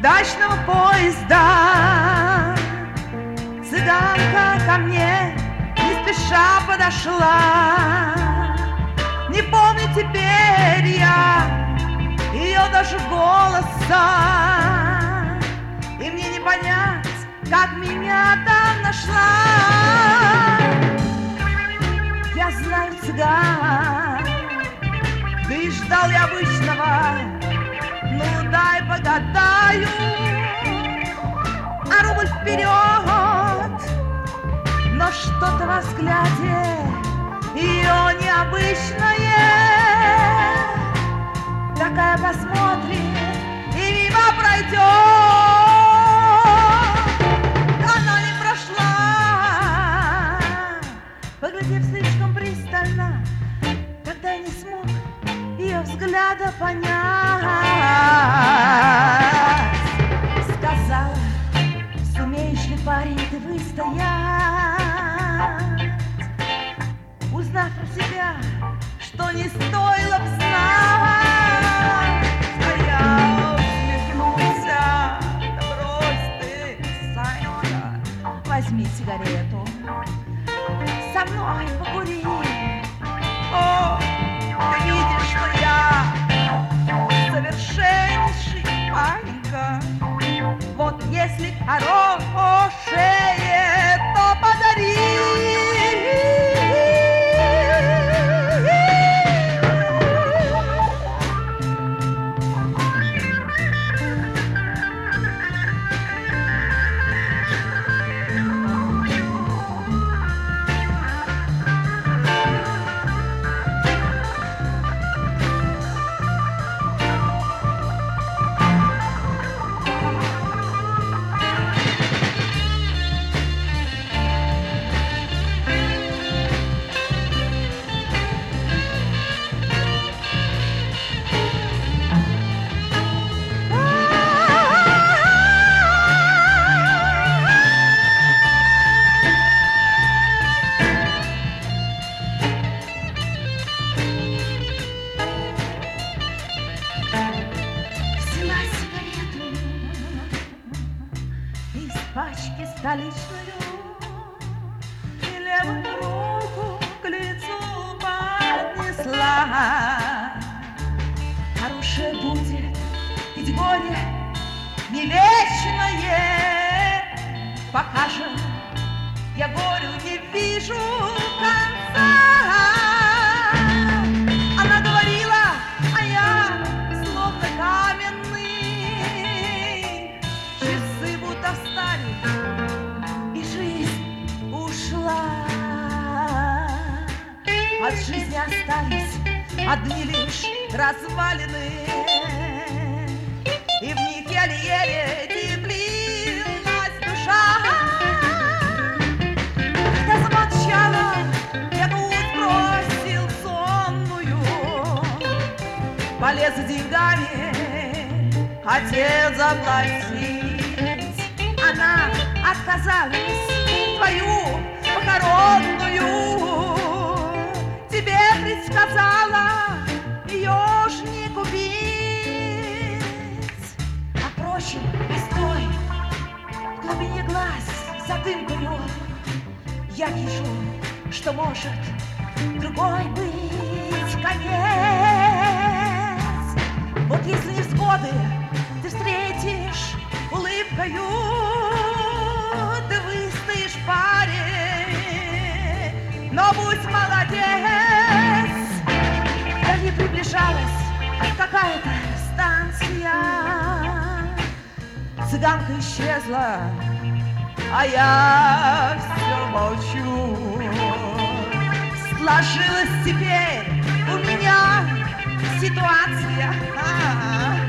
удачного поезда. Цыганка ко мне не спеша подошла. Не помню теперь я ее даже голоса. И мне не понять, как меня там нашла. Я знаю цыган, да и ждал я обычного. Ну дай погадаю, а рубль вперед. Но что-то во взгляде ее необычное. Такая посмотрит и мимо пройдет. Она не прошла, поглядев слишком пристально. Тогда я не смог ее взгляда понять. Сказала: сумеешь ли, парень, ты выстоять? Узнав про себя, что не стоило б знать. А я усмехнулся: да брось ты, Санька, возьми сигарету, со мной покури. О, ты видишь, что я совершеннейший панька. Вот если хорошее, то подари. Пачки столичную и левую руку к лицу поднесла. Хорошее будет, ведь горе не вечное. Пока же я горю не вижу конца. Она говорила, а я словно каменный. Часы будто встали, и жизнь ушла. От жизни остались одни лишь развалины, и в них еле-еле теплилась душа. Когда замолчала, я грудь бросил сонную, полез за деньгами, хотел заплатить. Она отказалась твою похоронную. Тебе предсказала ее ж не купить. А впрочем, постой, в глубине глаз за дымкою я вижу, что может другой быть конец. Вот если невзгоды ты встретишь улыбкою, ты выстоишь, парень, но будь молодец. Вдали приближалась какая-то станция. Цыганка исчезла, а я все молчу. Сложилась теперь у меня ситуация.